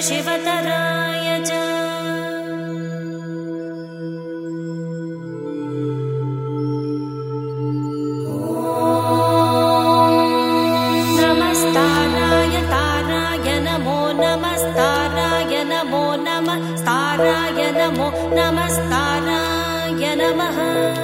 शिवतराय च नमस्ताराय ताराय नमो नमस्ताराय नमो नमस्ताराय नमो नमस्ताराय नमः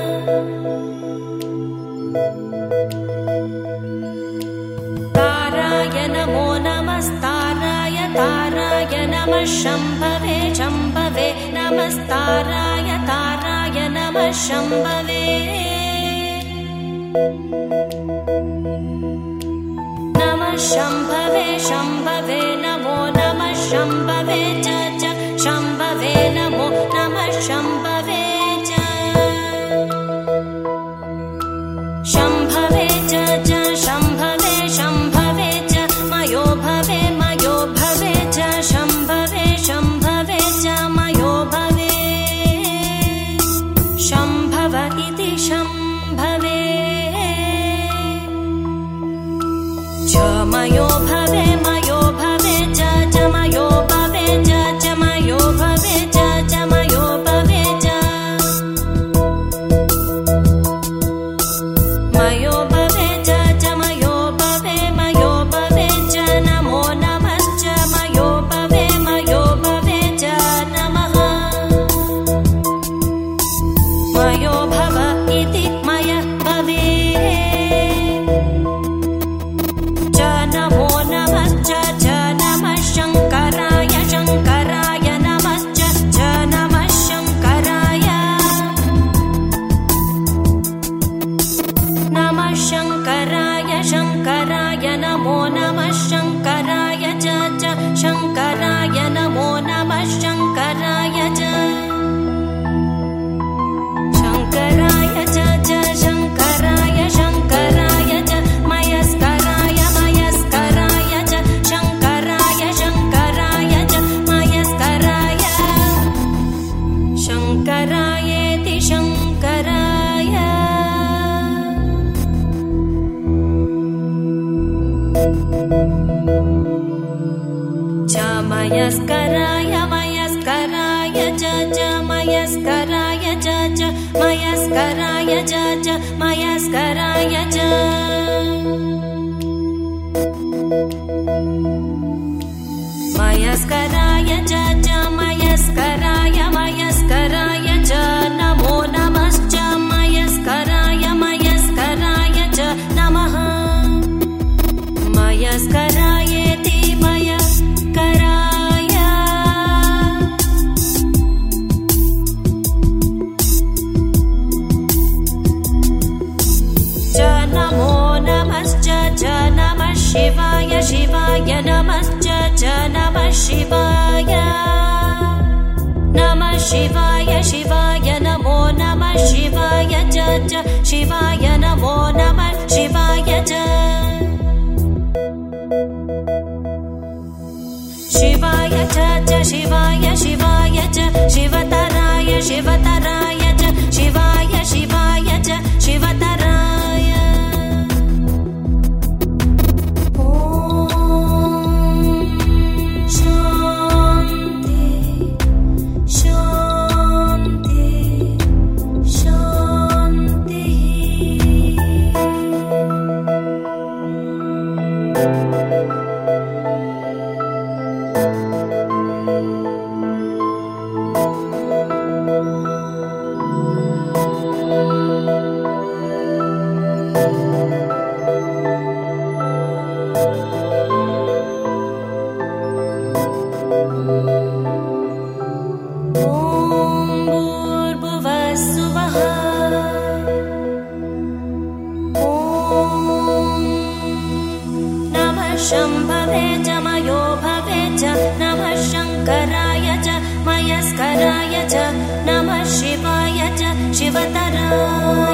ताराय नमो नमस्ताराय ताराय नमः शम्भवे शम्भवे नमस्ताराय ताराय नमः शम्भवे नमः शम्भवे शम्भवे नमो नमः शम्भवे च शम्भवे नमो नमः शम्भवे च शम्भवे च शम्भवे शम्भवे च मयो भवे च शम्भवे शम्भवे च मयो भवे शम्भव इति शम्भवे च मयो भवे च मयो भवे च मयो भवे च मयो भवे च मयो भवे च मयो भवे च नमो नमश्च मयो भवे च नमः मयो भव इति मय भवे च नमो नमश्च नमः शङ्कराय शङ्कराय नमश्च नमः शङ्कराय नमः शङ्कराय शङ्कराय नमो नमः शङ्कराय च शङ्कराय नमो नमः शङ्कराय च शङ्कराय च शङ्कराय शङ्कराय च मयस्कराय च शङ्कराय शङ्कराय च मयस्कराय शङ्करायेति शङ्कराय च मयस्कराय मयस्कराय च मयस्कराय च मयस्कराय च मयस्कराय च मयस्कराय च मयस्कराय मयस्कराय च नमो नमश्च मयस्कराय च नमः मयस्करायेति मयस्कराय च नमो नमश्च नमः शिवाय शिवाय नमश्च नमः शिवाय शिवाय नमो नमः शिवाय च शिवाय नमो नमः शिवाय च शिवाय च शिवाय च शिवतराय शिवतराय च शिवाय च शिवतराय ॐ शान्ति शान्ति शम्भवे च मयो भवे च नमः शङ्कराय च मयस्कराय च नमः शिवाय च शिवतराय